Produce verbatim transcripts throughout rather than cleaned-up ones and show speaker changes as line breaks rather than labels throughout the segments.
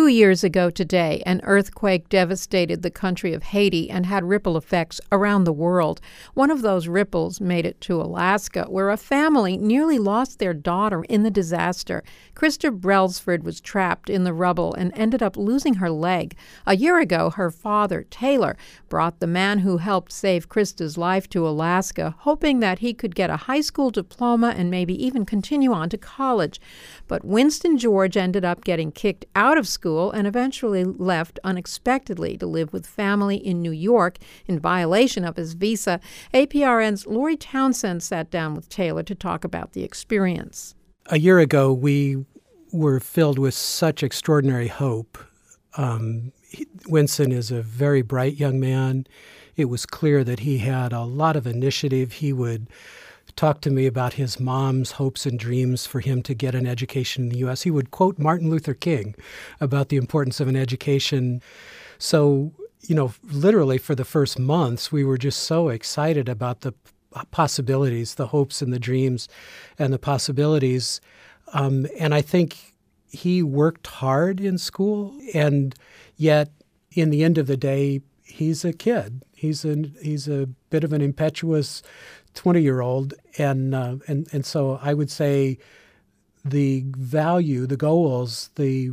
years ago today, an earthquake devastated the country of Haiti and had ripple effects around the world. One of those ripples made it to Alaska, where a family nearly lost their daughter in the disaster. Krista Brailsford was trapped in the rubble and ended up losing her leg. A year ago, her father, Taylor, brought the man who helped save Krista's life to Alaska, hoping that he could get a high school diploma and maybe even continue on to college. But Winston George ended up getting kicked out of school and eventually left unexpectedly to live with family in New York in violation of his visa. A P R N's Lori Townsend sat down with Taylor to talk about the experience.
A year ago, we were filled with such extraordinary hope. Um, he, Winston is a very bright young man. It was clear that he had a lot of initiative. He would talk to me about his mom's hopes and dreams for him to get an education in the U S. He would quote Martin Luther King about the importance of an education. So, you know, literally for the first months, we were just so excited about the possibilities, the hopes and the dreams and the possibilities. Um, and I think he worked hard in school, and yet in the end of the day, he's a kid. He's a, he's a bit of an impetuous twenty-year-old, and uh, and and so I would say the value, the goals, the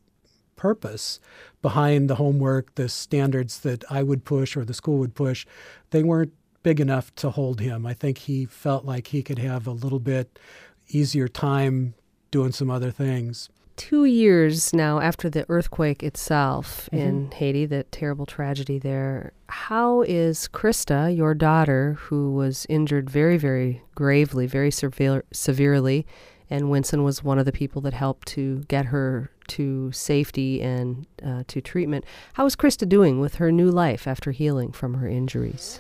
purpose behind the homework, the standards that I would push or the school would push, they weren't big enough to hold him. I think he felt like he could have a little bit easier time doing some other things.
Two years now after the earthquake itself mm-hmm. in Haiti, that terrible tragedy there, how is Krista, your daughter, who was injured very, very gravely, very severe, severely, and Winston was one of the people that helped to get her to safety and uh, to treatment, how is Krista doing with her new life after healing from her injuries?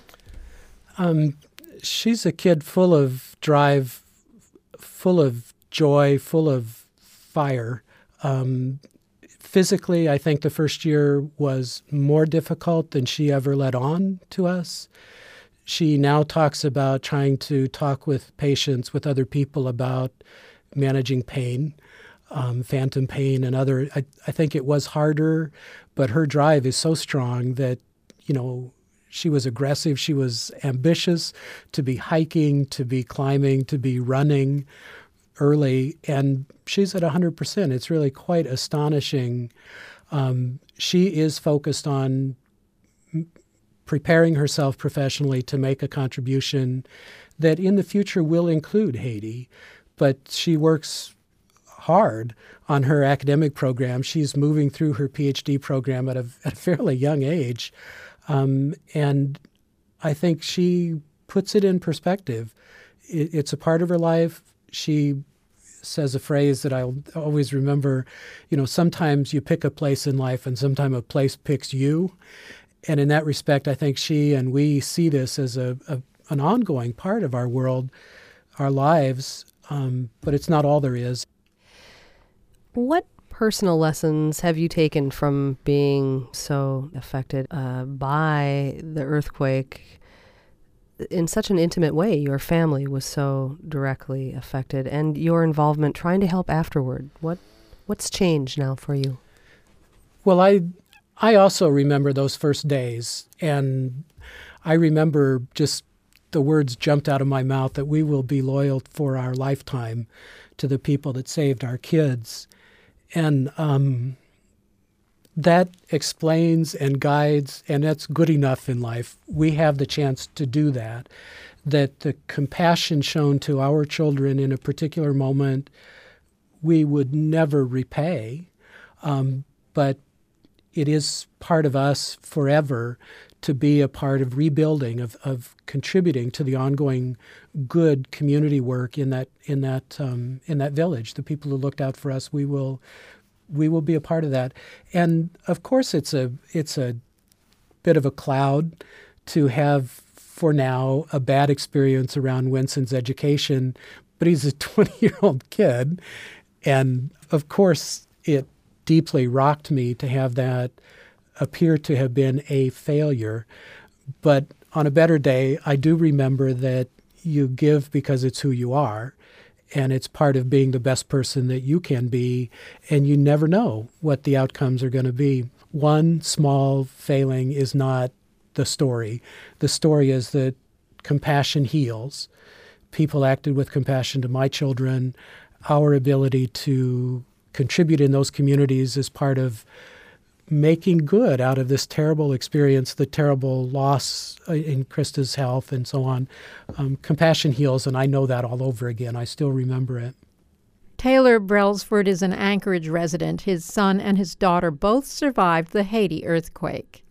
Um, she's a kid full of drive, full of joy, full of fire. Um, physically, I think the first year was more difficult than she ever let on to us. She now talks about trying to talk with patients, with other people about managing pain, um, phantom pain and other. I, I think it was harder, but her drive is so strong that, you know, she was aggressive. She was ambitious to be hiking, to be climbing, to be running early, and she's at one hundred percent. It's really quite astonishing. Um, she is focused on m- preparing herself professionally to make a contribution that in the future will include Haiti, but she works hard on her academic program. She's moving through her P H D program at a, at a fairly young age, um, and I think she puts it in perspective. It, it's a part of her life. She says a phrase that I'll always remember, you know, sometimes you pick a place in life and sometimes a place picks you. And in that respect, I think she and we see this as a, a an ongoing part of our world, our lives, um, but it's not all there is.
What personal lessons have you taken from being so affected uh, by the earthquake? In such an intimate way, your family was so directly affected, and your involvement trying to help afterward. What what's changed now for you?
Well, I I also remember those first days, and I remember just the words jumped out of my mouth that we will be loyal for our lifetime to the people that saved our kids. And um, that explains and guides, and that's good enough in life. We have the chance to do that, that the compassion shown to our children in a particular moment, we would never repay, um, but it is part of us forever to be a part of rebuilding, of, of contributing to the ongoing good community work in that in that um, in that village. The people who looked out for us, we will. We will be a part of that. And of course it's a it's a bit of a cloud to have, for now, a bad experience around Winston's education, but he's a twenty-year-old kid. And of course it deeply rocked me to have that appear to have been a failure. But on a better day, I do remember that you give because it's who you are. and it's part of being the best person that you can be, and you never know what the outcomes are going to be. One small failing is not the story. The story is that compassion heals. People acted with compassion to my children. Our ability to contribute in those communities is part of making good out of this terrible experience, the terrible loss in Krista's health and so on. Um, compassion heals, and I know that all over again. I still remember it.
Taylor Brailsford is an Anchorage resident. His son and his daughter both survived the Haiti earthquake.